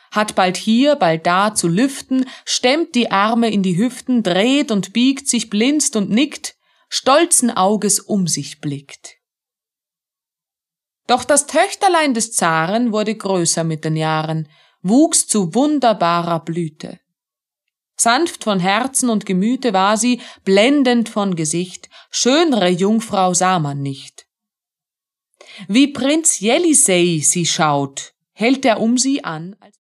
hat bald hier, bald da zu lüften, stemmt die Arme in die Hüften, dreht und biegt sich, blinzt und nickt, stolzen Auges um sich blickt. Doch das Töchterlein des Zaren wurde größer mit den Jahren, wuchs zu wunderbarer Blüte. Sanft von Herzen und Gemüte war sie, blendend von Gesicht, schönere Jungfrau sah man nicht. Wie Prinz Jelisej sie schaut, hält er um sie an, als